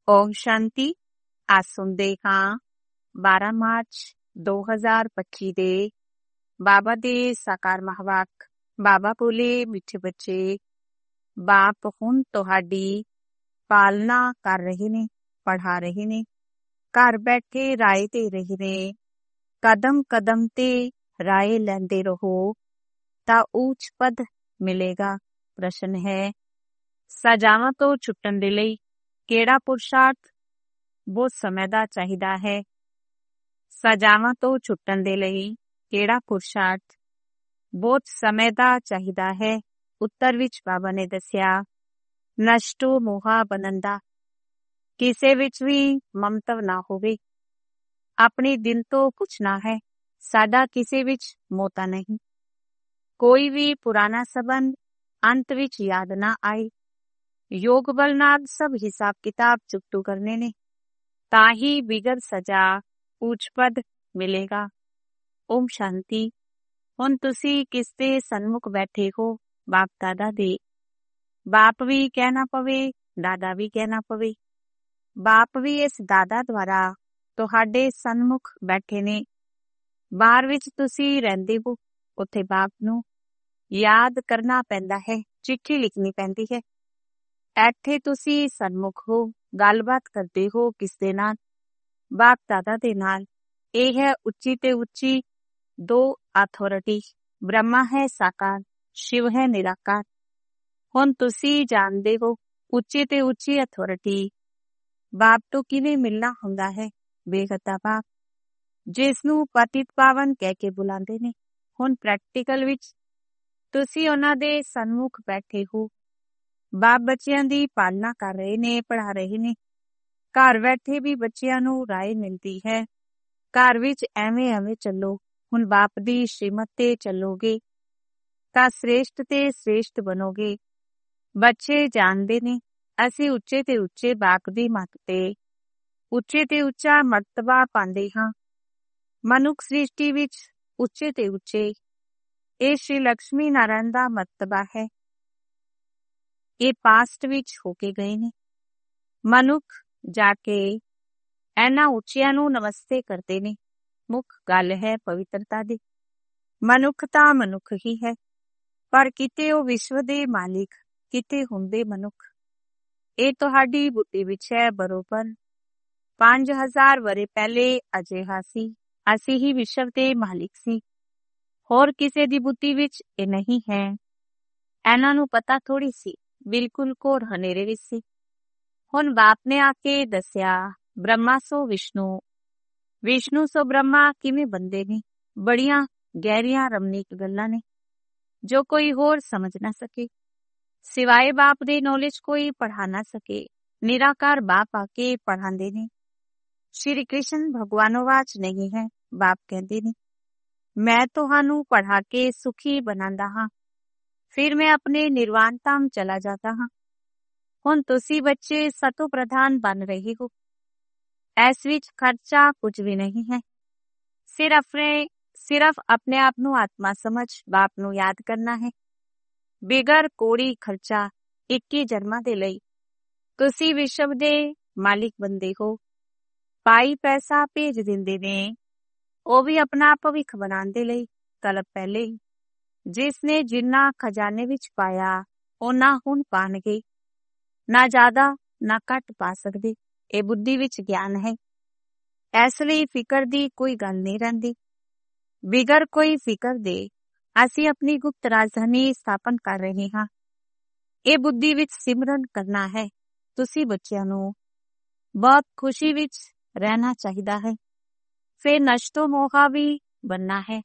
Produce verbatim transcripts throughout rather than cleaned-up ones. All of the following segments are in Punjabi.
ਓਮ ਸ਼ਾਂਤੀ। ਅੱਜ ਸੁਣਦੇ ਹਾਂ ਬਾਰਾਂ ਮਾਰਚ ਦੋ ਹਜ਼ਾਰ ਪੱਚੀ ਦੇ ਬਾਬਾ ਦੇ ਸਾਕਾਰ ਮਹਾਵਾਕ। ਬਾਬਾ ਬੋਲੇ, ਮਿੱਠੇ ਬੱਚੇ, ਬਾਪ ਹੁਣ ਤੁਹਾਡੀ ਪਾਲਣਾ ਕਰ ਰਹੇ ਨੇ, ਪੜ੍ਹਾ ਰਹੇ ਨੇ, ਘਰ ਬੈਠੇ ਰਾਏ ਦੇ ਰਹੇ ਨੇ। ਕਦਮ ਕਦਮ ਤੇ ਰਾਏ ਲੈਂਦੇ ਰਹੋ ਤਾਂ ਉੱਚ ਪਦ ਮਿਲੇਗਾ। ਪ੍ਰਸ਼ਨ ਹੈ, ਸਜ਼ਾਵਾਂ ਤੋਂ ਛੁੱਟਣ ਦੇ ਲਈ ਕਿਹੜਾ ਪੁਰਸ਼ਾਰਥ ਬਹੁਤ ਸਮੇਂ ਦਾ ਚਾਹੀਦਾ ਹੈ? ਸਜ਼ਾਵਾਂ ਤੋਂ ਛੁੱਟਣ ਦੇ ਲਈ ਕਿਹੜਾ ਪੁਰਸ਼ਾਰਥ ਬਹੁਤ ਸਮੇਂ ਦਾ ਚਾਹੀਦਾ ਹੈ? ਉੱਤਰ ਵਿੱਚ ਬਾਬਾ ਨੇ ਦੱਸਿਆ, ਨਸ਼ਟੋ ਮੋਹਾ ਬਣਨ ਦਾ। ਕਿਸੇ ਵਿੱਚ ਵੀ ਮਮਤਵ ਨਾ ਹੋਵੇ। ਆਪਣੀ ਦਿਲ ਤੋਂ ਪੁੱਛਣਾ ਹੈ, ਸਾਡਾ ਕਿਸੇ ਵਿੱਚ ਮੋਤਾ ਨਹੀਂ। ਕੋਈ ਵੀ ਪੁਰਾਣਾ ਸਬੰਧ ਅੰਤ ਵਿੱਚ ਯਾਦ ਨਾ ਆਏ। ਯੋਗ ਬਲ ਨਾਲ ਸਭ ਹਿਸਾਬ ਕਿਤਾਬ ਚੁਕਤੂ ਕਰਨੇ ਨੇ, ਤਾਂ ਹੀ ਬਿਗੜ ਸਜ਼ਾ ਉੱਚ ਪਦ ਮਿਲੇਗਾ। ਓਮ ਸ਼ਾਂਤੀ। ਹੁਣ ਤੁਸੀਂ ਕਿਸ ਦੇ ਸਨਮੁਖ ਬੈਠੇ ਹੋ? ਬਾਪ ਦਾਦਾ ਦੇ। ਬਾਪ ਵੀ ਕਹਿਣਾ ਪਵੇ, ਦਾਦਾ ਵੀ ਕਹਿਣਾ ਪਵੇ। ਬਾਪ ਵੀ ਇਸ ਦਾਦਾ ਦੁਆਰਾ ਤੁਹਾਡੇ ਸਨਮੁਖ ਬੈਠੇ ਨੇ। ਬਾਹਰ ਵਿੱਚ ਤੁਸੀਂ ਰਹਿੰਦੇ ਹੋ, ਉੱਥੇ ਬਾਪ ਨੂੰ ਯਾਦ ਕਰਨਾ ਪੈਂਦਾ ਹੈ, ਚਿੱਠੀ ਲਿਖਣੀ ਪੈਂਦੀ ਹੈ। ਇੱਥੇ ਤੁਸੀਂ ਸਨਮੁਖ ਹੋ, ਗੱਲਬਾਤ ਕਰਦੇ ਹੋ ਕਿਸ ਦੇ ਨਾਲ? ਬਾਪ ਦਾਦਾ ਦੇ ਨਾਲ। ਇਹ ਹੈ ਉੱਚੀ ਤੇ ਉੱਚੀ ਦੋ ਅਥਾਰਟੀ। ਬ੍ਰਹਮਾ ਹੈ ਸਾਕਾਰ, ਸ਼ਿਵ ਹੈ ਨਿਰਾਕਾਰ। ਹੁਣ ਤੁਸੀਂ ਜਾਣਦੇ ਹੋ ਉੱਚੀ ਤੇ ਉੱਚੀ ਅਥਾਰਟੀ ਬਾਪ ਤੋਂ ਕਿਵੇਂ ਮਿਲਣਾ ਹੁੰਦਾ ਹੈ। ਬੇਗਤਾ ਬਾਪ, ਜਿਸ ਨੂੰ ਪਤਿਤ ਪਾਵਨ ਕਹਿ ਕੇ ਬੁਲਾਉਂਦੇ ਨੇ। ਹੁਣ ਪ੍ਰੈਕਟੀਕਲ ਵਿੱਚ ਤੁਸੀਂ ਉਹਨਾਂ ਦੇ ਸਨਮੁਖ ਬੈਠੇ ਹੋ। ਬਾਪ ਬੱਚਿਆਂ ਦੀ ਪਾਲਣਾ ਕਰ ਰਹੇ ਨੇ, ਪੜ੍ਹਾ ਰਹੇ ਨੇ। ਘਰ ਬੈਠੇ ਵੀ ਬੱਚਿਆਂ ਨੂੰ ਰਾਏ ਮਿਲਦੀ ਹੈ, ਘਰ ਵਿੱਚ ਐਵੇਂ ਐਵੇਂ ਚੱਲੋ। ਹੁਣ ਬਾਪ ਦੀ ਸ਼੍ਰੀਮਤ ਤੇ ਚੱਲੋਗੇ ਤਾਂ ਸ੍ਰੇਸ਼ਟ ਤੇ ਸ੍ਰੇਸ਼ਟ ਬਣੋਗੇ। ਬੱਚੇ ਜਾਣਦੇ ਨੇ ਅਸੀਂ ਉੱਚੇ ਤੇ ਉੱਚੇ ਬਾਪ ਦੀ ਮੱਤ ਤੇ ਉੱਚੇ ਤੇ ਉੱਚਾ ਮਰਤਬਾ ਪਾਉਂਦੇ ਹਾਂ। ਮਨੁੱਖ ਸ੍ਰਿਸ਼ਟੀ ਵਿੱਚ ਉੱਚੇ ਤੇ ਉੱਚੇ ਇਹ ਸ਼੍ਰੀ ਲਕਸ਼ਮੀ ਨਾਰਾਇਣ ਦਾ ਮਰਤਬਾ ਹੈ। ਇਹ ਪਾਸਟ ਵਿੱਚ ਹੋ ਕੇ ਗਏ ਨੇ। ਮਨੁੱਖ ਜਾ ਕੇ ਇਹਨਾਂ ਉੱਚਿਆਂ ਨੂੰ ਨਮਸਤੇ ਕਰਦੇ ਨੇ। ਮੁੱਖ ਗੱਲ ਹੈ ਪਵਿੱਤਰਤਾ ਦੀ। ਮਨੁੱਖ ਤਾਂ ਮਨੁੱਖ ਹੀ ਹੈ, ਪਰ ਕਿਤੇ ਉਹ ਵਿਸ਼ਵ ਦੇ ਮਾਲਿਕ, ਕਿਤੇ ਹੁੰਦੇ ਮਨੁੱਖ। ਇਹ ਤੁਹਾਡੀ ਬੁੱਧੀ ਵਿੱਚ ਹੈ। ਬਰੋਬਰ ਪੰਜ ਹਜ਼ਾਰ ਵਰੇ ਪਹਿਲੇ ਅਜਿਹਾ ਸੀ, ਅਸੀਂ ਹੀ ਵਿਸ਼ਵ ਦੇ ਮਾਲਿਕ ਸੀ। ਹੋਰ ਕਿਸੇ ਦੀ ਬੁੱਧੀ ਵਿੱਚ ਇਹ ਨਹੀਂ ਹੈ। ਇਹਨਾਂ ਨੂੰ ਪਤਾ ਥੋੜੀ ਸੀ, ਬਿਲਕੁਲ ਘੋਰ ਹਨੇਰੇ ਵਿੱਚ ਸੀ। ਹੁਣ ਬਾਪ ਨੇ ਆ ਕੇ ਦੱਸਿਆ, ਬ੍ਰਹਮਾ ਸੋ ਵਿਸ਼ਨੂੰ, ਵਿਸ਼ਨੂੰ ਸੋ ਬ੍ਰਹਮਾ ਕਿਵੇਂ ਬੰਦੇ ਨੇ। ਬੜੀਆਂ ਗਹਿਰੀਆਂ ਰਮਨੀਕ ਗੱਲਾਂ ਨੇ ਜੋ ਕੋਈ ਹੋਰ ਸਮਝ ਨਾ ਸਕੇ। ਸਿਵਾਏ ਬਾਪ ਦੇ ਨੌਲੇਜ ਕੋਈ ਪੜ੍ਹਾ ਨਾ ਸਕੇ। ਨਿਰਾਕਾਰ ਬਾਪ ਆ ਕੇ ਪੜ੍ਹਾਉਂਦੇ ਨੇ। ਸ਼੍ਰੀ ਕ੍ਰਿਸ਼ਨ ਭਗਵਾਨੋਵਾਚ ਨਹੀਂ ਹੈ। ਬਾਪ ਕਹਿੰਦੇ ਨੇ, ਮੈਂ ਤੁਹਾਨੂੰ ਪੜ੍ਹਾ ਕੇ ਸੁਖੀ ਬਣਾਉਂਦਾ ਹਾਂ, ਫਿਰ ਮੈਂ ਆਪਣੇ ਨਿਰਵਾਣ ਧਾਮ ਚਲਾ ਜਾਂਦਾ ਹਾਂ। ਹੁਣ ਤੁਸੀਂ ਬੱਚੇ ਸਤੋ ਪ੍ਰਧਾਨ ਬਣ ਰਹੇ ਹੋ। ਇਸ ਵਿੱਚ ਖਰਚਾ ਕੁਝ ਵੀ ਨਹੀਂ ਹੈ। ਸਿਰਫ ਸਿਰਫ ਆਪਣੇ ਆਪ ਨੂੰ ਆਤਮਾ ਸਮਝ ਬਾਪ ਨੂੰ ਯਾਦ ਕਰਨਾ ਹੈ। ਬਿਗਰ ਕੋੜੀ ਖਰਚਾ ਇੱਕੀ ਜਨਮਾਂ ਦੇ ਲਈ ਤੁਸੀਂ ਵਿਸ਼ਵ ਦੇ ਮਾਲਿਕ ਬੰਦੇ ਹੋ। ਪਾਈ ਪੈਸਾ ਭੇਜ ਦਿੰਦੇ ਨੇ, ਉਹ ਵੀ ਆਪਣਾ ਭਵਿੱਖ ਬਣਾਉਣ ਦੇ ਲਈ। ਤਲਬ ਪਹਿਲੇ ਹੀ, ਜਿਸ ਨੇ ਜਿੰਨਾ ਖਜ਼ਾਨੇ ਵਿੱਚ ਪਾਇਆ ਉਹਨਾਂ ਹੁਣ ਪਾਣਗੇ। ਨਾ ਜ਼ਿਆਦਾ ਨਾ ਘੱਟ ਪਾ ਸਕਦੇ। ਇਹ ਬੁੱਧੀ ਵਿੱਚ ਗਿਆਨ ਹੈ। ਇਸ ਲਈ ਫਿਕਰ ਦੀ ਕੋਈ ਗੱਲ ਨਹੀਂ ਰਹਿੰਦੀ। ਬਿਗਰ ਕੋਈ ਫਿਕਰ ਦੇ ਅਸੀਂ ਆਪਣੀ ਗੁਪਤ ਰਾਜਧਾਨੀ ਸਥਾਪਨ ਕਰ ਰਹੇ ਹਾਂ। ਇਹ ਬੁੱਧੀ ਵਿੱਚ ਸਿਮਰਨ ਕਰਨਾ ਹੈ। ਤੁਸੀਂ ਬੱਚਿਆਂ ਨੂੰ ਬਹੁਤ ਖੁਸ਼ੀ ਵਿੱਚ ਰਹਿਣਾ ਚਾਹੀਦਾ ਹੈ। ਫਿਰ ਨਸ਼ਟੋ ਮੋਹਾ ਵੀ ਬਣਨਾ ਹੈ।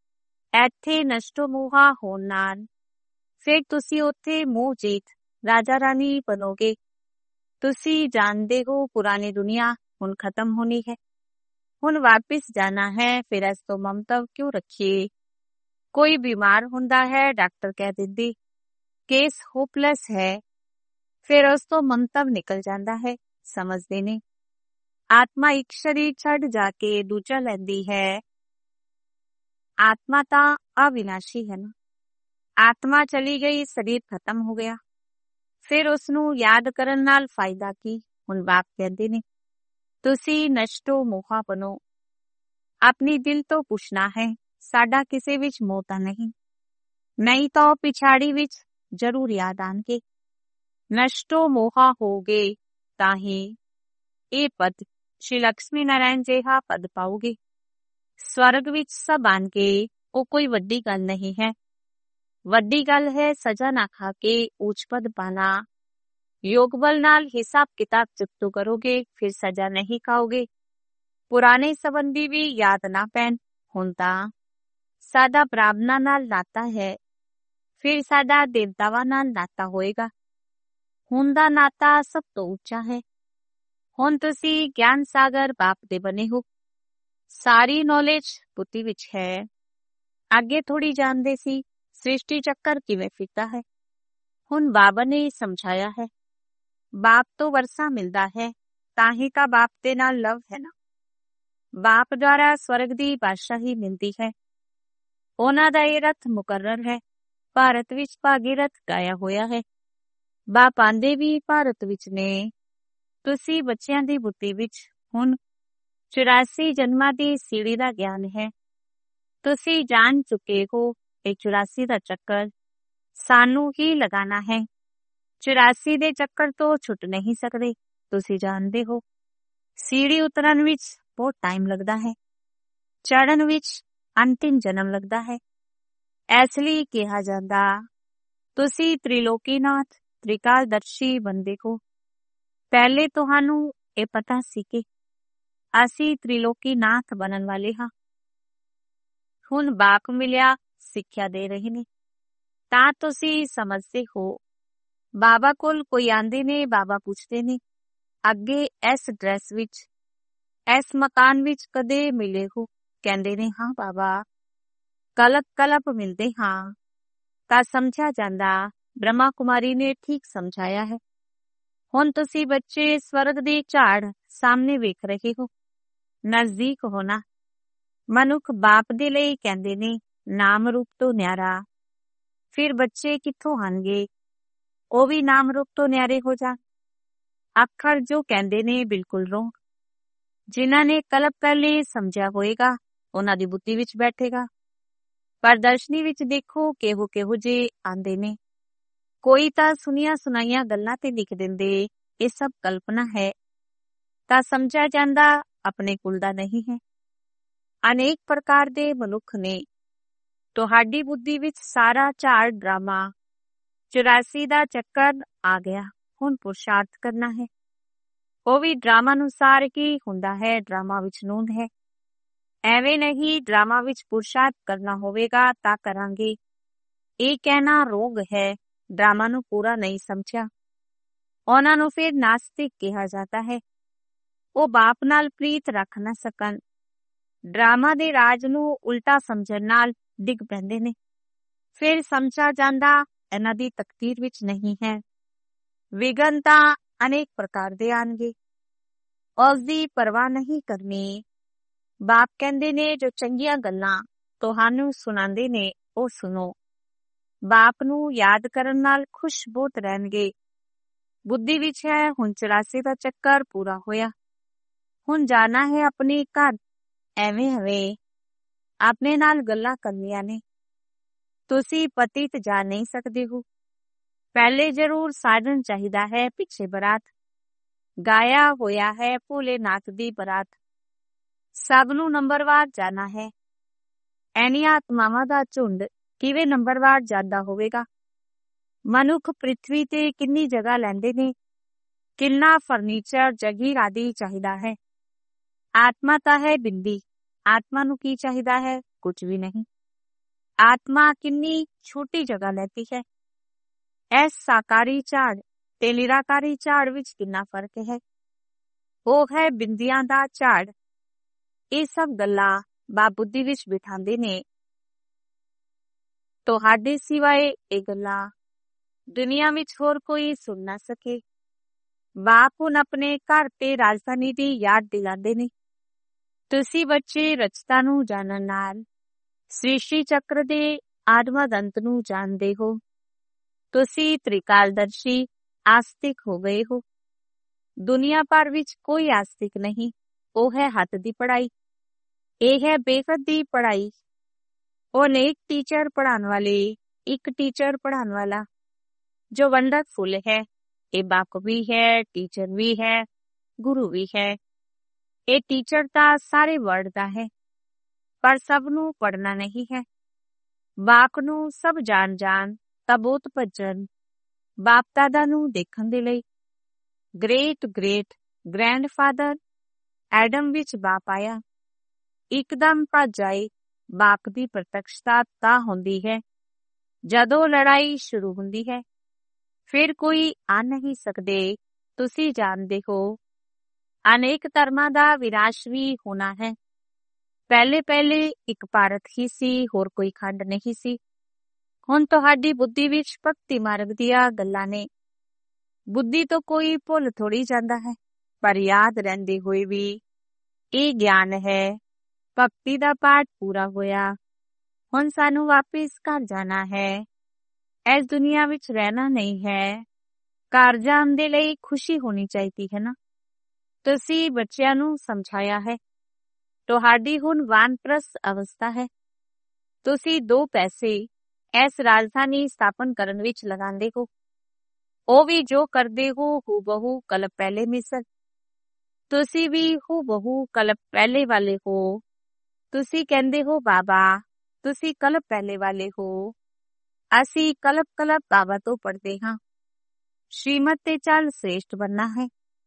ਇੱਥੇ ਨਸ਼ਟੋ ਮੋਹਾ ਹੋਣ ਨਾਲ ਫਿਰ ਤੁਸੀਂ ਉੱਥੇ ਮੋਹ ਜੀਤ ਰਾਜਾ ਰਾਣੀ ਬਣੋਗੇ। ਤੁਸੀਂ ਜਾਣਦੇ ਹੋ ਪੁਰਾਣੀ ਦੁਨੀਆ ਹੁਣ ਖਤਮ ਹੋਣੀ ਹੈ। ਹੁਣ ਵਾਪਿਸ ਜਾਣਾ ਹੈ। ਫਿਰ ਇਸ ਤੋਂ ਮਮਤਵ ਕਿਉਂ ਰੱਖੀਏ? ਕੋਈ ਬਿਮਾਰ ਹੁੰਦਾ ਹੈ, ਡਾਕਟਰ ਕਹਿ ਦਿੰਦੀ ਕੇਸ ਹੋਪਲੈਸ ਹੈ, ਫਿਰ ਉਸ ਤੋਂ ਮਮਤਵ ਨਿਕਲ ਜਾਂਦਾ ਹੈ। ਸਮਝਦੇ ਨੇ ਆਤਮਾ ਇੱਕ ਸਰੀਰ ਛੱਡ ਜਾ ਕੇ ਦੂਜਾ ਲੈਂਦੀ ਹੈ। ਆਤਮਾ ਤਾਂ ਅਵਿਨਾਸ਼ੀ ਹੈ ਨਾ। ਆਤਮਾ ਚਲੀ ਗਈ, ਸਰੀਰ ਖਤਮ ਹੋ ਗਿਆ, ਫਿਰ ਉਸਨੂੰ ਯਾਦ ਕਰਨ ਨਾਲ ਫਾਇਦਾ ਕੀ? ਹੁਣ ਬਾਪ ਕਹਿੰਦੇ ਨੇ ਤੁਸੀਂ ਨਸ਼ਟੋ ਮੋਹਾ ਬਣੋ। ਆਪਣੀ ਦਿਲ ਤੋਂ ਪੁੱਛਣਾ ਹੈ ਸਾਡਾ ਕਿਸੇ ਵਿੱਚ ਮੋਹ ਤਾਂ ਨਹੀਂ, ਨਹੀਂ ਤਾਂ ਉਹ ਪਿਛਾੜੀ ਵਿੱਚ ਜ਼ਰੂਰ ਯਾਦ ਆਣਗੇ। ਨਸ਼ਟੋ ਮੋਹਾ ਹੋ ਗਏ ਤਾਂ ਹੀ ਇਹ ਪਦ ਸ਼੍ਰੀ ਲక్ష్ਮੀ ਨਾਰਾਇਣ ਜਿਹਾ ਪਦ ਪਾਓਗੇ। ਸਵਰਗ ਵਿੱਚ ਸਭ ਆਣਗੇ, ਉਹ ਕੋਈ ਵੱਡੀ ਗੱਲ ਨਹੀਂ ਹੈ। ਵੱਡੀ ਗੱਲ ਹੈ ਸਜ਼ਾ ਨਾ ਖਾ ਕੇ ਉੱਚ ਪਦ ਪਾਣਾ। ਯੋਗ ਬਲ ਨਾਲ ਹਿਸਾਬ ਕਿਤਾਬ ਚੁਕਤੋ ਕਰੋਗੇ, ਫਿਰ ਸਜ਼ਾ ਨਹੀਂ ਖਾਓਗੇ। ਪੁਰਾਣੇ ਸੰਬੰਧੀ ਵੀ ਯਾਦ ਨਾ ਪੈਣ। ਹੁਣ ਤਾਂ ਸਾਡਾ ਬ੍ਰਾਹਮਣਾਂ ਨਾਲ ਨਾਤਾ ਹੈ, ਫਿਰ ਸਾਡਾ ਦੇਵਤਾਵਾਂ ਨਾਲ ਨਾਤਾ ਹੋਏਗਾ। ਹੁਣ ਦਾ ਨਾਤਾ ਸਭ ਤੋਂ ਉੱਚਾ ਹੈ। ਹੁਣ ਤੁਸੀਂ ਗਿਆਨ ਸਾਗਰ ਬਾਪ ਦੇ ਬਣੇ ਹੋ। ਸਾਰੀ ਨੌਲੇਜ ਬੁੱਧੀ ਵਿੱਚ ਹੈ। ਅੱਗੇ ਥੋੜੀ ਜਾਣਦੇ ਸੀ ਸ੍ਰਿਸ਼ਟੀ ਚੱਕਰ ਕਿਵੇਂ ਫਿਰਦਾ ਹੈ। ਹੁਣ ਬਾਬਾ ਨੇ ਸਮਝਾਇਆ ਹੈ। ਬਾਪ ਤੋਂ ਵਰਸਾ ਮਿਲਦਾ ਹੈ, ਤਾਂ ਹੀ ਤਾਂ ਬਾਪ ਦੇ ਨਾਲ ਲਵ ਹੈ ਨਾ। ਬਾਪ ਦੁਆਰਾ ਸਵਰਗ ਦੀ ਬਾਦਸ਼ਾਹੀ ਮਿਲਦੀ ਹੈ। ਉਹਨਾਂ ਦਾ ਇਹ ਰਥ ਮੁਕਰਰ ਹੈ। ਭਾਰਤ ਵਿੱਚ ਭਾਗੀਰਥ ਗਾਇਆ ਹੋਇਆ ਹੈ। ਬਾਪ ਆਂਦੇ ਵੀ ਭਾਰਤ ਵਿੱਚ ਨੇ। ਤੁਸੀਂ ਬੱਚਿਆਂ ਦੀ ਬੁੱਧੀ ਵਿੱਚ ਹੁਣ ਚੁਰਾਸੀ ਜਨਮਾਂ ਦੀ ਸੀੜੀ ਦਾ ਗਿਆਨ ਹੈ। ਤੁਸੀਂ ਜਾਣ ਚੁੱਕੇ ਹੋ ਇਹ ਚੁਰਾਸੀ ਦਾ ਚੱਕਰ ਸਾਨੂੰ ਹੀ ਲਗਾਣਾ ਹੈ। ਚੁਰਾਸੀ ਦੇ ਚੱਕਰ ਤੋਂ ਛੁੱਟ ਨਹੀਂ ਸਕਦੇ। ਤੁਸੀਂ ਜਾਣਦੇ ਹੋ ਸੀੜੀ ਉਤਰਨ ਵਿੱਚ ਬਹੁਤ ਟਾਈਮ ਲੱਗਦਾ ਹੈ, ਚੜ੍ਹਨ ਵਿੱਚ ਅੰਤਿਮ ਜਨਮ ਲੱਗਦਾ ਹੈ। ਇਸ ਲਈ ਕਿਹਾ ਜਾਂਦਾ ਤੁਸੀਂ ਤ੍ਰਿਲੋਕੀਨਾਥ ਤ੍ਰਿਕਾਲਦਰਸ਼ੀ ਬੰਦੇ ਹੋ। ਪਹਿਲੇ ਤੁਹਾਨੂੰ ਇਹ ਪਤਾ ਸੀ ਕਿ ਅਸੀਂ ਤ੍ਰਿਲੋਕੀਨਾਥ ਬਣਨ ਵਾਲੇ ਹਾਂ। ਹੁਣ ਬਾਪ ਮਿਲਿਆ ਸਿੱਖਿਆ ਦੇ ਰਹੇ ਨੇ ਤਾਂ ਤੁਸੀਂ ਸਮਝਦੇ ਹੋ। ਬਾਬਾ ਕੋਲ ਕੋਈ ਆਂਦੇ ਨੇ, ਬਾਬਾ ਪੁੱਛਦੇ ਨੇ ਅੱਗੇ ਇਸ ਡਰੈਸ ਵਿੱਚ ਇਸ ਮਕਾਨ ਵਿੱਚ ਕਦੇ ਮਿਲੇ ਹੋ? ਕਹਿੰਦੇ ਨੇ ਹਾਂ ਬਾਬਾ ਕਲਪ ਕਲਪ ਮਿਲਦੇ ਹਾਂ। ਤਾਂ ਸਮਝਿਆ ਜਾਂਦਾ ਬ੍ਰਹਮਾ ਕੁਮਾਰੀ ਨੇ ਠੀਕ ਸਮਝਾਇਆ ਹੈ। ਹੁਣ ਤੁਸੀਂ ਬੱਚੇ ਸਵਰਗ ਦੀ ਝਾੜ ਸਾਹਮਣੇ ਵੇਖ ਰਹੇ ਹੋ, ਨਜ਼ਦੀਕ ਹੋਣਾ। ਮਨੁੱਖ ਬਾਪ ਦੇ ਲਈ ਕਹਿੰਦੇ ਨੇ ਨਾਮ ਰੂਪ ਤੋਂ ਨਿਆਰਾ। ਫਿਰ ਬੱਚੇ ਕਿੱਥੋਂ ਆਣਗੇ? ਉਹ ਵੀ ਨਾਮ ਰੂਪ ਤੋਂ ਨਿਆਰੇ ਹੋ ਜਾਣ। ਅੱਖਰ ਜੋ ਕਹਿੰਦੇ ਨੇ ਬਿਲਕੁਲ ਰੋਂਗ। ਜਿਨ੍ਹਾਂ ਨੇ ਕਲਪ ਪਹਿਲੇ ਸਮਝਿਆ ਹੋਏਗਾ ਉਹਨਾਂ ਦੀ ਬੁੱਧੀ ਵਿੱਚ ਬੈਠੇਗਾ। ਪ੍ਰਦਰਸ਼ਨੀ ਵਿੱਚ ਦੇਖੋ ਕਿਹੋ ਕਿਹੋ ਜੇ ਆਂਦੇ ਨੇ। ਕੋਈ ਤਾਂ ਸੁਣੀਆਂ ਸੁਣਾਈਆਂ ਗੱਲਾਂ ਤੇ ਲਿਖ ਦਿੰਦੇ ਇਹ ਸਭ ਕਲਪਨਾ ਹੈ। ਤਾਂ ਸਮਝਿਆ ਜਾਂਦਾ ਆਪਣੇ ਕੁਲ ਦਾ ਨਹੀਂ ਹੈ। ਅਨੇਕ ਪ੍ਰਕਾਰ ਦੇ ਮਨੁੱਖ ਨੇ। ਤੁਹਾਡੀ ਬੁੱਧੀ ਵਿੱਚ ਸਾਰਾ ਝਾੜ ਡਰਾਮਾ ਚੁਰਾਸੀ ਦਾ ਚੱਕਰ ਆ ਗਿਆ। ਹੁਣ ਪੁਰਸ਼ਾਰਥ ਕਰਨਾ ਹੈ। ਉਹ ਵੀ ਡਰਾਮਾ ਅਨੁਸਾਰ ਹੀ ਹੁੰਦਾ ਹੈ। ਡਰਾਮਾ ਵਿੱਚ ਨੂੰਦ ਹੈ। ਐਵੇਂ ਨਹੀਂ ਡਰਾਮਾ ਵਿੱਚ ਪੁਰਸ਼ਾਰਥ ਕਰਨਾ ਹੋਵੇਗਾ ਤਾਂ ਕਰਾਂਗੇ। ਇਹ ਕਹਿਣਾ ਰੋਗ ਹੈ। ਡਰਾਮਾ ਨੂੰ ਪੂਰਾ ਨਹੀਂ ਸਮਝਿਆ ਉਹਨਾਂ ਨੂੰ ਫਿਰ ਨਾਸਤਿਕ ਕਿਹਾ ਜਾਂਦਾ ਹੈ। ਉਹ ਬਾਪ ਨਾਲ ਪ੍ਰੀਤ ਰੱਖ ਨਾ ਸਕਣ। ਡਰਾਮਾ ਦੇ ਰਾਜ ਨੂੰ ਉਲਟਾ ਸਮਝਣ ਨਾਲ ਡਿੱਗ ਪੈਂਦੇ ਨੇ। ਫਿਰ ਸਮਝਿਆ ਜਾਂਦਾ ਇਹਨਾਂ ਦੀ ਤਕਦੀਰ ਵਿੱਚ ਨਹੀਂ ਹੈ। ਵਿਗਨ ਤਾਂ ਅਨੇਕ ਪ੍ਰਕਾਰ ਦੇ ਆਣਗੇ। ਉਸ ਦੀ ਪਰਵਾਹ ਨਹੀਂ ਕਰਨੀ। ਬਾਪ ਕਹਿੰਦੇ ਨੇ ਜੋ ਚੰਗੀਆਂ ਗੱਲਾਂ ਤੁਹਾਨੂੰ ਸੁਣਾਉਂਦੇ ਨੇ ਉਹ ਸੁਣੋ। ਬਾਪ ਨੂੰ ਯਾਦ ਕਰਨ ਨਾਲ ਖੁਸ਼ ਬਹੁਤ ਰਹਿਣਗੇ। ਬੁੱਧੀ ਵਿੱਚ ਹੈ ਹੁਣ ਚੁਰਾਸੀ ਦਾ ਚੱਕਰ ਪੂਰਾ ਹੋਇਆ। ਹੁਣ ਜਾਣਾ ਹੈ ਆਪਣੇ ਘਰ। ਐਵੇਂ ਐਵੇਂ ਆਪਣੇ ਨਾਲ ਗੱਲਾਂ ਕਰਨੀਆਂ ਨੇ। ਤੁਸੀਂ ਪਤੀਤ ਜਾ ਨਹੀਂ ਸਕਦੇ ਹੋ। ਪਹਿਲੇ ਜ਼ਰੂਰ ਸਾਧਨ ਚਾਹੀਦਾ ਹੈ, ਪਿੱਛੇ ਬਰਾਤ। ਗਾਇਆ ਹੋਇਆ ਹੈ ਭੋਲੇਨਾਥ ਦੀ ਬਰਾਤ। ਸਭ ਨੂੰ ਨੰਬਰਵਾਰ ਜਾਣਾ ਹੈ। ਐਨੀਆਂ ਆਤਮਾਵਾਂ ਦਾ ਝੁੰਡ ਕਿਵੇਂ ਨੰਬਰਵਾਰ ਜਾਂਦਾ ਹੋਵੇਗਾ? ਮਨੁੱਖ ਪ੍ਰਿਥਵੀ ਤੇ ਕਿੰਨੀ ਜਗ੍ਹਾ ਲੈਂਦੇ ਨੇ, ਕਿੰਨਾ ਫਰਨੀਚਰ ਜਗੀਰ ਆਦਿ ਚਾਹੀਦਾ ਹੈ। ਆਤਮਾ ਤਾਂ ਹੈ ਬਿੰਦੀ। ਆਤਮਾ ਨੂੰ ਕੀ ਚਾਹੀਦਾ ਹੈ? ਕੁਝ ਵੀ ਨਹੀਂ। ਆਤਮਾ ਕਿੰਨੀ ਛੋਟੀ ਜਗ੍ਹਾ ਲੈਤੀ ਹੈ। ਇਸ ਸਾਕਾਰੀ ਝਾੜ ਤੇ ਨਿਰਾਕਾਰੀ ਝਾੜ ਵਿੱਚ ਕਿੰਨਾ ਫਰਕ ਹੈ। ਉਹ ਹੈ ਬਿੰਦੀਆਂ ਦਾ ਝਾੜ। ਇਹ ਸਭ ਗੱਲਾਂ ਬਾਪ ਬੁੱਧੀ ਵਿੱਚ ਬਿਠਾਉਂਦੇ ਨੇ। ਤੁਹਾਡੇ ਸਿਵਾਏ ਇਹ ਗੱਲਾਂ ਦੁਨੀਆ ਵਿੱਚ ਹੋਰ ਕੋਈ ਸੁਣ ਨਾ ਸਕੇ। ਬਾਪ ਹੁਣ ਆਪਣੇ ਘਰ ਤੇ ਰਾਜਧਾਨੀ ਦੀ ਯਾਦ ਦਿਲਾਉਂਦੇ ਨੇ। ਤੁਸੀਂ ਬੱਚੇ ਰਚਤਾ ਨੂੰ ਜਾਣਨ ਨਾਲ ਸ੍ਰਿਸ਼ਟੀ ਚੱਕਰ ਦੇ ਆਦਮਦ ਅੰਤ ਨੂੰ ਜਾਣਦੇ ਹੋ। ਤੁਸੀਂ ਤ੍ਰਿਕਾਲਦਰਸ਼ੀ ਆਸਤਿਕ ਹੋ ਗਏ ਹੋ। ਦੁਨੀਆ ਭਰ ਵਿੱਚ ਕੋਈ ਆਸਤਿਕ ਨਹੀਂ। ਉਹ ਹੈ ਹੱਥ ਦੀ ਪੜ੍ਹਾਈ। ਇਹ ਹੈ ਬੇਖਤ ਦੀ ਪੜ੍ਹਾਈ। ਉਹ ਅਨੇਕ ਟੀਚਰ ਪੜ੍ਹਾਉਣ ਵਾਲੇ, ਇੱਕ ਟੀਚਰ ਪੜ੍ਹਾਉਣ ਵਾਲਾ ਜੋ ਵੰਡਰਫੁਲ ਹੈ। ਇਹ ਬਾਪ ਵੀ ਹੈ, ਟੀਚਰ ਵੀ ਹੈ, ਗੁਰੂ ਵੀ ਹੈ। ਇਹ ਟੀਚਰ ਤਾਂ ਸਾਰੇ ਵਰਲਡ ਦਾ ਹੈ, ਪਰ ਸਭ ਨੂੰ ਪੜ੍ਹਨਾ ਨਹੀਂ ਹੈ। ਬਾਪ ਨੂੰ ਸਭ ਜਾਣ ਜਾਣ ਤਾਂ ਬਹੁਤ ਭੱਜਣ ਬਾਪ ਦਾਦਾ ਨੂੰ ਦੇਖਣ ਦੇ ਲਈ। ਗ੍ਰੇਟ ਗ੍ਰੇਟ ਗ੍ਰੈਂਡਫਾਦਰ ਐਡਮ ਵਿੱਚ ਬਾਪ ਆਇਆ। ਇੱਕਦਮ ਭੱਜ ਆਏ। ਬਾਪ ਦੀ ਪ੍ਰਤੱਖਤਾ ਤਾਂ ਹੁੰਦੀ ਹੈ ਜਦੋਂ ਲੜਾਈ ਸ਼ੁਰੂ ਹੁੰਦੀ ਹੈ। ਫਿਰ ਕੋਈ ਆ ਨਹੀਂ ਸਕਦੇ। ਤੁਸੀਂ ਜਾਣਦੇ ਹੋ ਅਨੇਕ ਧਰਮਾਂ ਦਾ ਵਿਨਾਸ਼ ਵੀ ਹੋਣਾ ਹੈ। ਪਹਿਲੇ ਪਹਿਲੇ ਇੱਕ ਭਾਰਤ ਹੀ ਸੀ, ਹੋਰ ਕੋਈ ਖੰਡ ਨਹੀਂ ਸੀ। ਹੁਣ ਤੁਹਾਡੀ ਬੁੱਧੀ ਵਿੱਚ ਭਗਤੀ ਮਾਰਗ ਦੀਆਂ ਗੱਲਾਂ ਨੇ। ਬੁੱਧੀ ਤੋਂ ਕੋਈ ਭੁੱਲ ਥੋੜੀ ਜਾਂਦਾ ਹੈ, ਪਰ ਯਾਦ ਰਹਿੰਦੇ ਹੋਏ ਵੀ ਇਹ ਗਿਆਨ ਹੈ। ਭਗਤੀ ਦਾ ਪਾਠ ਪੂਰਾ ਹੋਇਆ। ਹੁਣ ਸਾਨੂੰ ਵਾਪਿਸ ਘਰ ਜਾਣਾ ਹੈ। ਇਸ ਦੁਨੀਆ ਵਿੱਚ ਰਹਿਣਾ ਨਹੀਂ ਹੈ। ਘਰ ਜਾਣ ਦੇ ਲਈ ਖੁਸ਼ੀ ਹੋਣੀ ਚਾਹੀਦੀ ਹੈ ਨਾ। ਤੁਸੀਂ ਬੱਚਿਆਂ ਨੂੰ ਸਮਝਾਇਆ ਹੈ। ਤੁਹਾਡੀ ਹੁਣ ਵਾਨਪ੍ਰਸਥ ਅਵਸਥਾ ਹੈ। ਤੁਸੀਂ ਦੋ ਪੈਸੇ ਇਸ ਰਾਜਧਾਨੀ ਸਥਾਪਨ ਕਰਨ ਵਿੱਚ ਲਗਾਉਂਦੇ ਹੋ। ਉਹ ਵੀ ਜੋ ਕਰਦੇ ਹੋ ਹੂਬਹੂ ਕਲਪ ਪਹਿਲੇ ਮਿਸਲ। ਤੁਸੀਂ ਵੀ ਹੂਬਹੂ ਕਲਪ ਪਹਿਲੇ ਵਾਲੇ ਹੋ। ਤੁਸੀਂ ਕਹਿੰਦੇ ਹੋ ਬਾਬਾ ਤੁਸੀਂ ਕਲਪ ਪਹਿਲੇ ਵਾਲੇ ਹੋ। ਅਸੀਂ ਕਲਪ ਕਲਪ ਬਾਬਾ ਤੋਂ ਪੜ੍ਹਦੇ ਹਾਂ। ਸ਼੍ਰੀਮਤ ਤੇ ਚੱਲ ਸ੍ਰੇਸ਼ਟ ਬਣਨਾ ਹੈ।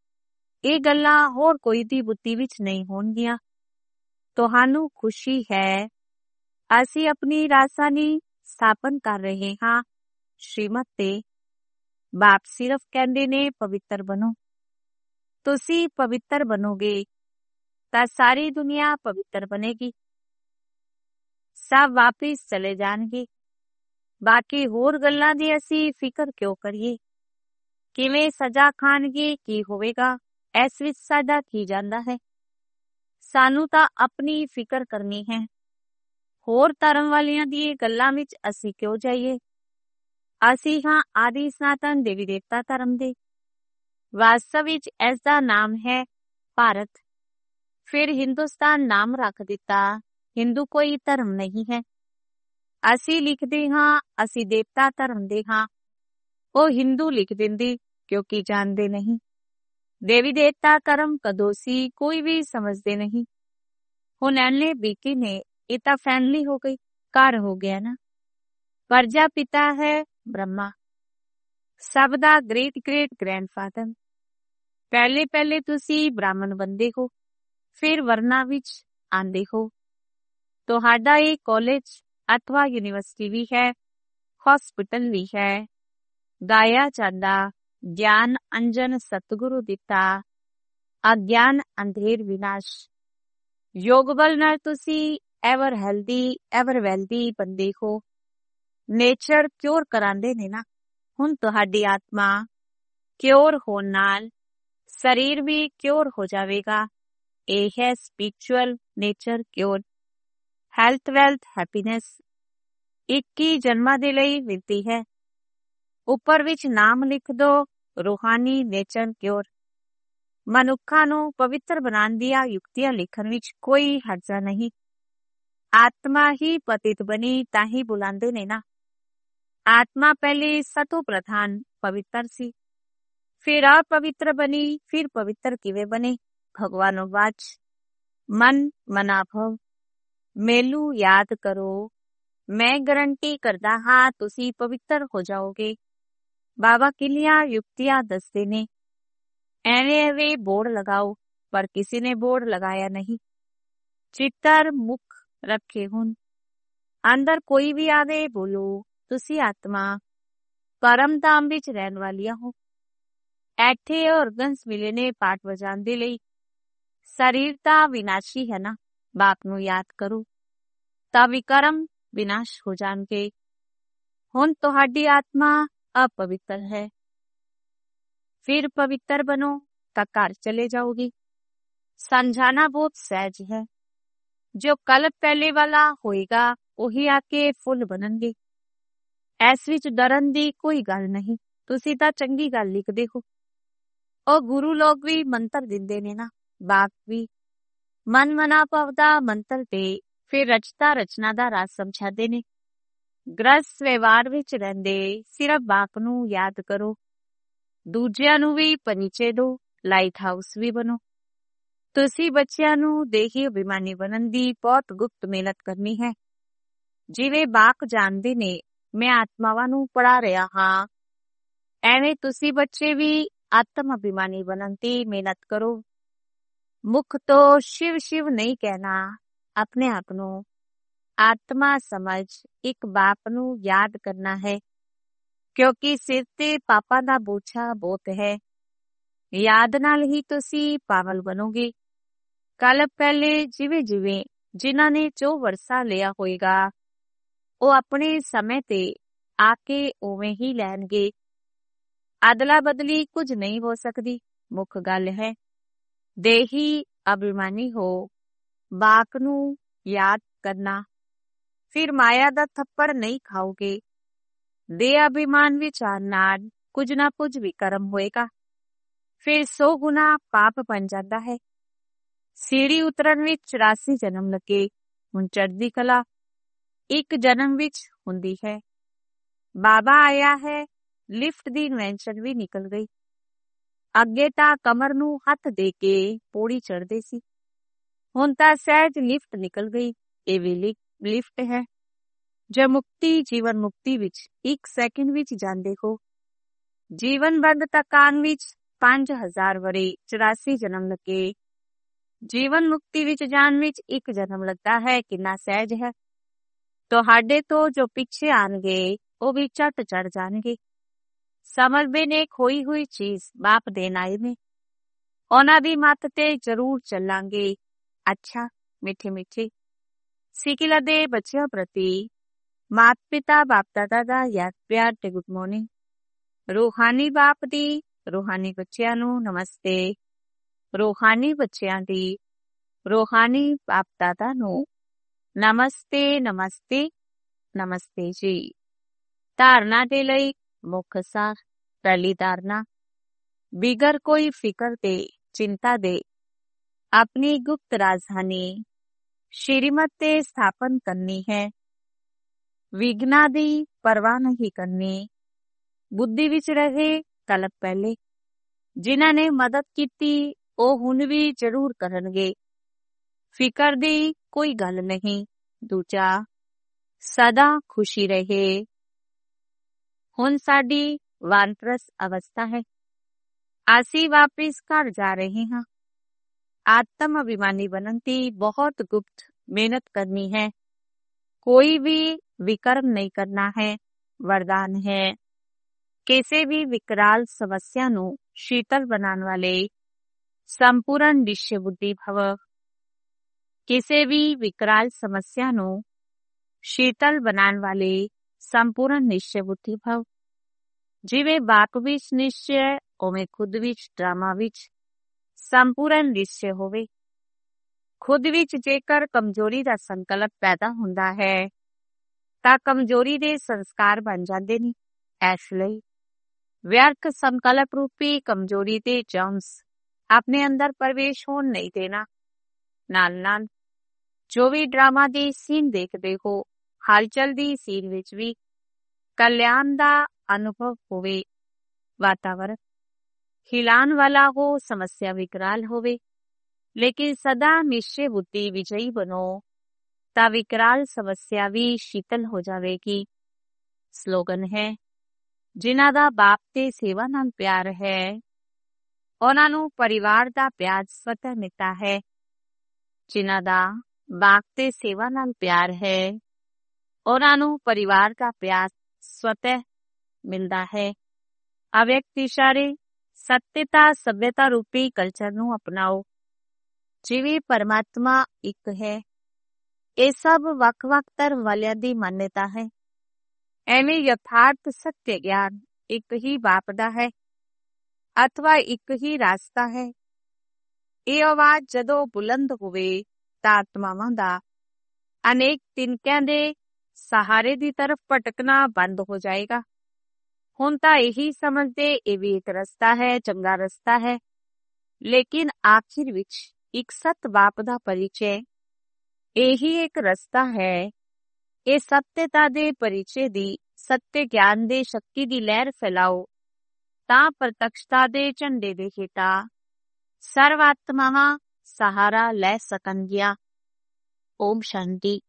ਇਹ ਗੱਲਾਂ ਹੋਰ ਕੋਈ ਦੀ ਬੁੱਧੀ ਵਿੱਚ ਨਹੀਂ ਹੋਣਗੀਆਂ। ਤੁਹਾਨੂੰ ਖੁਸ਼ੀ ਹੈ। ਅਸੀਂ ਆਪਣੀ ਰਾਜਧਾਨੀ ਸਥਾਪਨ ਕਰ ਰਹੇ ਹਾਂ ਸ਼੍ਰੀਮਤ ਤੇ। ਬਾਪ ਸਿਰਫ ਕਹਿੰਦੇ ਨੇ ਪਵਿੱਤਰ ਬਣੋ। ਤੁਸੀਂ ਪਵਿੱਤਰ ਬਣੋਗੇ ਤਾਂ ਸਾਰੀ ਦੁਨੀਆ ਪਵਿੱਤਰ ਬਣੇਗੀ। ਸਭ ਵਾਪਿਸ ਚਲੇ ਜਾਣਗੇ। ਬਾਕੀ ਹੋਰ ਗੱਲਾਂ ਦੀ ਅਸੀਂ ਫਿਕਰ ਕਿਉਂ ਕਰੀਏ? ਕਿਵੇਂ ਸਜ਼ਾ ਖਾਣਗੇ, ਕੀ ਹੋਵੇਗਾ, ਇਸ ਵਿੱਚ ਸਾਡਾ ਕੀ ਜਾਂਦਾ ਹੈ? ਸਾਨੂੰ ਤਾਂ ਆਪਣੀ ਫਿਕਰ ਕਰਨੀ ਹੈ। ਹੋਰ ਧਰਮ ਵਾਲਿਆਂ ਦੀ ਗੱਲਾਂ ਵਿੱਚ ਅਸੀਂ ਕਿਉਂ ਜਾਈਏ? ਅਸੀਂ ਹਾਂ ਆਦਿ ਸਨਾਤਨ ਦੇਵੀ ਦੇਵਤਾ ਧਰਮ ਦੇ। ਵਾਸਤਵ ਵਿੱਚ ਇਸ ਦਾ ਨਾਮ ਹੈ ਭਾਰਤ। ਫਿਰ ਹਿੰਦੁਸਤਾਨ ਨਾਮ ਰੱਖ ਦਿੱਤਾ। ਹਿੰਦੂ ਕੋਈ ਧਰਮ ਨਹੀਂ ਹੈ। ਅਸੀਂ ਲਿਖਦੇ ਹਾਂ ਅਸੀਂ ਦੇਵਤਾ ਧਰਮ ਦੇ ਹਾਂ। ਉਹ ਹਿੰਦੂ ਲਿਖ ਦਿੰਦੀ ਕਿਉਂਕਿ ਜਾਣਦੇ ਨਹੀਂ। ਦੇਵੀ ਦੇਵਤਾ ਧਰਮ ਕਦੋਂ ਸੀ ਕੋਈ ਵੀ ਸਮਝਦੇ ਨਹੀਂ। ਹੁਣ ਐਨੇ ਬੀਕੀ ਨੇ ਇਹ ਤਾਂ ਫੈਮਿਲੀ ਹੋ ਗਈ, ਘਰ ਹੋ ਗਿਆ ਨਾ। ਪ੍ਰਜਾ ਪਿਤਾ ਹੈ ਬ੍ਰਹਮਾ, ਸਭ ਦਾ ਗ੍ਰੇਟ ਗ੍ਰੇਟ ਗ੍ਰੈਂਡਫਾਦਰ। ਪਹਿਲੇ ਪਹਿਲੇ ਤੁਸੀਂ ਬ੍ਰਾਹਮਣ ਬਣਦੇ ਹੋ, ਫਿਰ ਵਰਨਾ ਵਿੱਚ ਆਂਦੇ ਹੋ। ਤੁਹਾਡਾ ਇਹ ਕਾਲਜ ਅਥਵਾ ਯੂਨੀਵਰਸਿਟੀ ਵੀ ਹੈ, ਹੌਸਪਿਟਲ ਵੀ ਹੈ। ਗਾਇਆ ਜਾਂਦਾ ਗਿਆਨ ਅੰਜਨ ਸਤਿਗੁਰੂ ਦਿੱਤਾ, ਅਗਿਆਨ ਅੰਧੇਰ ਵਿਨਾਸ਼। ਯੋਗ ਬਲ ਨਾਲ ਤੁਸੀਂ ਐਵਰ ਹੈਲਦੀ ਐਵਰ ਵੈਲਦੀ ਬੰਦੇ ਹੋ। ਨੇਚਰ ਕਿਉਰ ਕਰਾਂਦੇ ਨੇ ਨਾ। ਹੁਣ ਤੁਹਾਡੀ ਆਤਮਾ ਕਿਉਰ ਹੋਣ ਨਾਲ ਸਰੀਰ ਵੀ ਕਿਉਰ ਹੋ ਜਾਵੇਗਾ। ਇਹ ਹੈ spiritual nature cure. Health wealth happiness ਇੱਕੀ ਜਨਮਾਂ ਦੇ ਲਈ ਮਿਲਦੀ ਹੈ। ਉੱਪਰ ਵਿੱਚ ਨਾਮ ਲਿਖ ਦੋ ਰੂਹਾਨੀ ਨੇਚਰ ਕਿਉਰ। ਮਨੁੱਖਾਂ ਨੂੰ ਪਵਿੱਤਰ ਬਣਾਉਣ ਦੀਆਂ ਯੁਕਤੀਆਂ ਲਿਖਣ ਵਿੱਚ ਕੋਈ ਹਰਜਾ ਨਹੀਂ। ਆਤਮਾ ਹੀ ਪਤਿਤ ਬਣੀ ਤਾਂ ਹੀ ਬੁਲਾਉਂਦੇ ਨੇ ਨਾ। ਆਤਮਾ ਪਹਿਲੇ ਸਤੋ ਪ੍ਰਧਾਨ ਪਵਿੱਤਰ ਸੀ, ਫਿਰ ਅਪਵਿੱਤਰ ਬਣੀ, ਫਿਰ ਪਵਿੱਤਰ ਕਿਵੇਂ ਬਣੇ? ਭਗਵਾਨ ਵਾਚ ਮਨ ਮਨਾਭਵ। ਮੈਨੂੰ ਯਾਦ ਕਰੋ, ਮੈਂ ਗਰੰਟੀ ਕਰਦਾ ਹਾਂ ਤੁਸੀਂ ਪਵਿੱਤਰ ਹੋ ਜਾਓਗੇ। ਬਾਬਾ ਕਿੰਨੀਆਂ ਯੁਕਤੀਆਂ ਦੱਸਦੇ ਨੇ। ਐਵੇਂ ਐਵੇਂ ਬੋਰਡ ਲਗਾਓ, ਪਰ ਕਿਸੇ ਨੇ ਬੋਰਡ ਲਗਾਇਆ ਨਹੀਂ। ਚਿੱਤਰ ਮੁੱਖ ਰੱਖੇ ਹੁਣ। ਅੰਦਰ ਕੋਈ ਵੀ ਆਵੇ ਬੋਲੋ ਤੁਸੀਂ ਆਤਮਾ ਪਰਮ ਧਾਮ ਵਿੱਚ ਰਹਿਣ ਵਾਲੀਆਂ ਹੋ। ਇੱਥੇ ਔਰਗਨਸ ਮਿਲੇ ਨੇ ਪਾਠ ਵਜਾਉਣ ਦੇ ਲਈ। ਸਰੀਰ ਤਾਂ ਵਿਨਾਸ਼ੀ ਹੈ ਨਾ। ਬਾਪ ਨੂੰ ਯਾਦ ਕਰੋ ਤਾਂ ਵਿਕਰਮ ਵਿਨਾਸ਼ ਹੋ ਜਾਣਗੇ। ਹੁਣ ਤੁਹਾਡੀ ਆਤਮਾ ਅਪਵਿੱਤਰ ਹੈ। ਫਿਰ ਪਵਿੱਤਰ ਬਣੋ ਤਾਂ ਘਰ ਚਲੇ ਜਾਓਗੀ। ਸਮਝਾਣਾ ਬਹੁਤ ਸਹਿਜ ਹੈ। ਜੋ ਕਲਪ ਪਹਿਲੇ ਵਾਲਾ ਹੋਏਗਾ ਉਹੀ ਆ ਕੇ ਫੁੱਲ ਬਣਨਗੇ। ਇਸ ਵਿੱਚ ਡਰਨ ਦੀ ਕੋਈ ਗੱਲ ਨਹੀਂ। ਤੁਸੀਂ ਤਾਂ ਚੰਗੀ ਗੱਲ ਲਿਖਦੇ ਹੋ। ਉਹ ਗੁਰੂ ਲੋਕ ਵੀ ਮੰਤਰ ਦਿੰਦੇ ਨੇ ਨਾ, ਬਾਪ ਵੀ ਮਨ ਮਨਾ ਭਵਦਾ ਮੰਤਰ ਤੇ ਫਿਰ ਰਚਤਾ ਰਚਨਾ ਦਾ ਰਾਜ ਸਮਝਾਦੇ ਨੇ। ਗ੍ਰਸਤ ਵਿਵਹਾਰ ਵਿੱਚ ਰਹਿੰਦੇ ਸਿਰਫ ਬਾਪ ਨੂੰ ਯਾਦ ਕਰੋ, ਦੂਜਿਆਂ ਨੂੰ ਵੀ ਪਰਿਚੈ ਦਿਓ, ਲਾਈਟ ਹਾਊਸ ਵੀ ਬਣੋ। ਤੁਸੀਂ ਬੱਚਿਆਂ ਨੂੰ ਦੇਹੀ ਅਭਿਮਾਨੀ ਬਣਨ ਦੀ ਬਹੁਤ ਗੁਪਤ ਮਿਹਨਤ ਕਰਨੀ ਹੈ। ਜਿਵੇਂ ਬਾਪ ਜਾਣਦੇ ਨੇ ਮੈਂ ਆਤਮਾਵਾਂ ਨੂੰ ਪੜ੍ਹਾ ਰਿਹਾ ਹਾਂ, ਐਵੇਂ ਤੁਸੀਂ ਬੱਚੇ ਵੀ ਆਤਮ ਅਭਿਮਾਨੀ ਬਣਨ ਦੀ ਮਿਹਨਤ ਕਰੋ। ਮੁਖ ਤੋਂ ਸ਼ਿਵ ਸ਼ਿਵ ਨਹੀਂ ਕਹਿਣਾ, ਆਪਣੇ ਆਪ ਨੂੰ ਆਤਮਾ ਸਮਝ ਇੱਕ ਬਾਪ ਨੂੰ ਯਾਦ ਕਰਨਾ ਹੈ, ਕਿਉਂਕਿ ਸਿਰ ਤੇ ਪਾਪਾਂ ਦਾ ਬੋਝਾ ਬਹੁਤ ਹੈ। ਯਾਦ ਨਾਲ ਹੀ ਤੁਸੀਂ ਪਾਵਲ ਬਣੋਗੇ। ਕੱਲ ਪਹਿਲੇ ਜਿਵੇਂ ਜਿਵੇਂ ਜਿਨ੍ਹਾਂ ਨੇ ਜੋ ਵਰਸਾ ਲਿਆ ਹੋਏਗਾ ਉਹ ਆਪਣੇ ਸਮੇਂ ਤੇ ਆ ਕੇ ਉਵੇਂ ਹੀ ਲੈਣਗੇ। ਅਦਲਾ ਬਦਲੀ ਕੁਝ ਨਹੀਂ ਹੋ ਸਕਦੀ। ਮੁੱਖ ਗੱਲ ਹੈ ਦੇਹੀ ਅਭਿਮਾਨੀ ਹੋ, ਬਾਪ ਨੂੰ ਯਾਦ ਕਰਨਾ, ਫਿਰ ਮਾਇਆ ਦਾ ਥੱਪੜ ਨਹੀਂ ਖਾਓਗੇ। ਦੇਹ ਅਭਿਮਾਨ ਵਿੱਚ ਆਉਣ ਨਾਲ ਕੁਝ ਨਾ ਕੁਝ ਵੀ ਕਰਮ ਹੋਏਗਾ, ਫਿਰ ਸੌ ਗੁਣਾ ਪਾਪ ਬਣ ਜਾਂਦਾ ਹੈ। ਸੀੜੀ ਉਤਰਨ ਵਿੱਚ ਚੁਰਾਸੀ ਜਨਮ ਲੱਗੇ, ਹੁਣ ਚੜ੍ਹਦੀ ਕਲਾ ਇੱਕ ਜਨਮ ਵਿੱਚ ਹੁੰਦੀ ਹੈ। ਬਾਬਾ ਆਇਆ ਹੈ, ਲਿਫਟ ਦੀ ਇਨਵੈਂਸ਼ਨ ਵੀ ਨਿਕਲ ਗਈ। ਅੱਗੇ ਤਾਂ ਕਮਰ ਨੂੰ ਹੱਥ ਦੇ ਕੇ ਪੌੜੀ ਚੜ੍ਹਦੇ ਸੀ, ਹੁਣ ਤਾਂ ਸਹਿਜ ਲਿਫਟ ਨਿਕਲ ਗਈ। ਇਹ ਵੀ ਲਿਫਟ ਹੈ। ਜੇ ਮੁਕਤੀ ਜੀਵਨ ਮੁਕਤੀ ਵਿੱਚ ਇੱਕ ਸੈਕਿੰਡ ਵਿੱਚ ਜਾਂਦੇ ਹੋ, ਜੀਵਨ ਬੰਦ ਤਕਾਨ ਵਿੱਚ ਪੰਜ ਹਜ਼ਾਰ ਵਰੇ ਚੁਰਾਸੀ ਜਨਮ ਲੱਗੇ। ਜੀਵਨ ਮੁਕਤੀ ਵਿੱਚ ਜਾਣ ਵਿੱਚ ਇੱਕ ਜਨਮ ਲੱਗਦਾ ਹੈ। ਕਿੰਨਾ ਸਹਿਜ ਹੈ। ਤੁਹਾਡੇ ਤੋਂ ਜੋ ਪਿੱਛੇ ਆਣਗੇ ਉਹ ਵੀ ਝੱਟ ਚੜ ਜਾਣਗੇ। ਸਮਝਦੇ ਨੇ ਖੋਈ ਹੋਈ ਚੀਜ਼ ਬਾਪ ਦੇਣ ਆਏ ਨੇ, ਉਹਨਾਂ ਦੀ ਮੱਤ ਤੇ ਜ਼ਰੂਰ ਚੱਲਾਂਗੇ। ਅੱਛਾ ਮਿੱਠੇ ਮਿੱਠੇ ਸਿੱਕਿਲਾ ਦੇ ਬੱਚਿਆਂ ਪ੍ਰਤੀ ਮਾਤ ਪਿਤਾ ਬਾਪ ਦਾਦਾ ਦਾ ਯਾਦ ਪਿਆਰ ਤੇ ਗੁੱਡ ਮਾਰਨਿੰਗ। ਰੂਹਾਨੀ ਬਾਪ ਦੀ ਰੂਹਾਨੀ ਬੱਚਿਆਂ ਨੂੰ ਨਮਸਤੇ। ਰੂਹਾਨੀ ਬੱਚਿਆਂ ਦੀ ਰੂਹਾਨੀ ਬਾਪ ਦਾਦਾ ਨੂੰ ਨਮਸਤੇ ਨਮਸਤੇ ਨਮਸਤੇ ਜੀ। ਧਾਰਨਾ ਦੇ ਲਈ ਮੁੱਖ ਸਾਰ। ਪਹਿਲੀ ਧਾਰਨਾ, ਬਿਗਰ ਕੋਈ ਫਿਕਰ ਤੇ ਚਿੰਤਾ ਦੇ ਆਪਣੀ ਗੁਪਤ ਰਾਜਧਾਨੀ ਸ਼੍ਰੀਮਤ ਤੇ ਸਥਾਪਨ ਕਰਨੀ ਹੈ। ਵਿਘਨਾਂ ਦੀ ਪਰਵਾਹ ਨਹੀਂ ਕਰਨੀ। ਬੁੱਧੀ ਵਿੱਚ ਰਹੇ ਕਲਪ ਪਹਿਲੇ। ਜਿਨ੍ਹਾਂ ਨੇ ਮਦਦ ਕੀਤੀ ਉਹ ਹੁਣ ਵੀ ਜ਼ਰੂਰ ਕਰਨਗੇ। ਫਿਕਰ ਦੀ ਕੋਈ ਗੱਲ ਨਹੀਂ। ਦੂਜਾ, ਸਦਾ ਖੁਸ਼ੀ ਰਹੇ। ਹੁਣ ਸਾਡੀ ਵਾਨਪ੍ਰਸ ਅਵਸਥਾ ਹੈ। ਅਸੀਂ ਵਾਪਿਸ ਘਰ ਜਾ ਰਹੇ ਹਾਂ। ਆਤਮ ਅਭਿਮਾਨੀ ਬਣਨ ਦੀ ਬਹੁਤ ਗੁਪਤ ਮਿਹਨਤ ਕਰਨੀ ਹੈ। ਕੋਈ ਵੀ ਵਿਕਰਮ ਨਹੀਂ ਕਰਨਾ ਹੈ। ਵਰਦਾਨ ਹੈ, ਕਿਸੇ ਵੀ ਵਿਕਰਾਲ ਸਮੱਸਿਆ ਨੂੰ ਸ਼ੀਤਲ ਬਣਾਉਣ ਵਾਲੇ ਸੰਪੂਰਨ ਨਿਸ਼ਚੈ ਬੁੱਧੀ ਭਵ। ਕਿਸੇ ਵੀ ਵਿਕਰਾਲ ਸਮੱਸਿਆ ਨੂੰ ਸ਼ੀਤਲ ਬਣਾਉਣ ਵਾਲੇ ਸੰਪੂਰਨ ਨਿਸ਼ਚੈ ਬੁੱਧੀ ਭਵ। ਜਿਵੇਂ ਬਾਪ ਵਿੱਚ ਨਿਸ਼ਚੈ, ਉਵੇਂ ਖੁਦ ਵਿੱਚ ਡਰਾਮਾ ਵਿੱਚ ਸੰਪੂਰਨ ਨਿਸ਼ਚੈ ਹੋਵੇ। ਖੁਦ ਵਿੱਚ ਜੇਕਰ ਕਮਜ਼ੋਰੀ ਦਾ ਸੰਕਲਪ ਪੈਦਾ ਹੁੰਦਾ ਹੈ ਤਾਂ ਕਮਜ਼ੋਰੀ ਦੇ ਸੰਸਕਾਰ ਬਣ ਜਾਂਦੇ ਨੇ। ਇਸ ਲਈ ਵਿਅਰਥ ਸੰਕਲਪ ਰੂਪੀ ਕਮਜ਼ੋਰੀ ਦੇ ਜਮਸ ਆਪਣੇ ਅੰਦਰ ਪ੍ਰਵੇਸ਼ ਹੋਣ ਨਹੀਂ ਦੇਣਾ। ਨਾਲ ਨਾਲ ਜੋ ਵੀ ਡਰਾਮਾ ਦੀ ਸੀਨ ਦੇਖਦੇ ਹੋ, ਹਲਚਲ ਦੀ ਸੀਨ ਵਿੱਚ ਵੀ ਕਲਿਆਣ ਦਾ ਅਨੁਭਵ ਹੋਵੇ। ਵਾਤਾਵਰਨ ਹਿਲਾਉਣ ਵਾਲਾ ਹੋ, ਸਮੱਸਿਆ ਵਿਕਰਾਲ ਹੋਵੇ, ਲੇਕਿਨ ਸਦਾ ਨਿਸ਼ਚੈ ਬੁੱਧੀ ਵਿਜयी ਬਣੋ ਤਾਂ ਵਿਕਰਾਲ ਸਮੱਸਿਆ ਵੀ ਸ਼ੀਤਲ ਹੋ ਜਾਵੇਗੀ। ਸਲੋਗਨ ਹੈ, ਜਿਨ੍ਹਾਂ ਦਾ ਬਾਪ ਤੇ ਸੇਵਾ ਨਾਲ ਪਿਆਰ ਹੈ ਉਹਨਾਂ ਨੂੰ ਪਰਿਵਾਰ ਦਾ ਪਿਆਰ ਸਵਤः ਮਿਲਦਾ ਹੈ। ਜਿਨ੍ਹਾਂ ਦਾ ਬਾਪ ਤੇ ਸੇਵਾ ਨਾਲ ਪਿਆਰ ਹੈ ਉਹਨਾਂ ਨੂੰ ਪਰਿਵਾਰ ਦਾ ਪਿਆਰ ਸਵਤः ਮਿਲਦਾ ਹੈ। ਅਵਿਅਕਤ ਇਸ਼ਾਰੇ ਸੱਤਿਅਤਾ ਸਭਿਅਤਾ ਰੂਪੀ ਕਲਚਰ ਨੂੰ ਅਪਣਾਓ। ਜਿਵੇਂ ਪਰਮਾਤਮਾ ਇੱਕ ਹੈ, ਇਹ ਸਭ ਵੱਖ-ਵੱਖ ਧਰਮ ਵਾਲਿਆਂ ਦੀ ਮਾਨਤਾ ਹੈ। ਐਵੇਂ ਯਥਾਰਥ ਸੱਤਿਅ ਗਿਆਨ ਇੱਕ ਹੀ ਬਾਪ ਦਾ ਹੈ ਅਥਵਾ ਇੱਕ ਹੀ ਰਾਸਤਾ ਹੈ। ਇਹ ਆਵਾਜ਼ ਜਦੋਂ ਬੁਲੰਦ ਹੋਵੇ ਤਾਂ ਆਤਮਾਵਾਂ ਦਾ ਅਨੇਕ ਤਿਨਕਿਆਂ ਦੇ ਸਹਾਰੇ ਦੀ ਤਰਫ ਭਟਕਣਾ ਬੰਦ ਹੋ ਜਾਏਗਾ। ਹੁਣ ਤਾਂ ਇਹੀ ਸਮਝਦੇ ਇਹ ਵੀ ਇੱਕ ਰਸਤਾ ਹੈ, ਚੰਗਾ ਰਸਤਾ ਹੈ। ਲੇਕਿਨ ਆਖਿਰ ਵਿੱਚ ਇੱਕ ਸਤ ਬਾਪ ਦਾ ਪਰਿਚੈ ਇਹੀ ਇੱਕ ਰਸਤਾ ਹੈ। ਇਹ ਸੱਤਤਾ ਦੇ ਪਰਿਚੈ ਦੀ, ਸੱਤੇ ਗਿਆਨ ਦੇ ਸ਼ਕਤੀ ਦੀ ਲਹਿਰ ਫੈਲਾਓ ਤਾਂ ਪ੍ਰਤੱਖਤਾ ਦੇ ਝੰਡੇ ਦੇ ਹੇਠਾਂ ਸਰਵ ਆਤਮਾਵਾਂ ਸਹਾਰਾ ਲੈ ਸਕਣਗੀਆਂ। ਓਮ ਸ਼ਾਂਤੀ।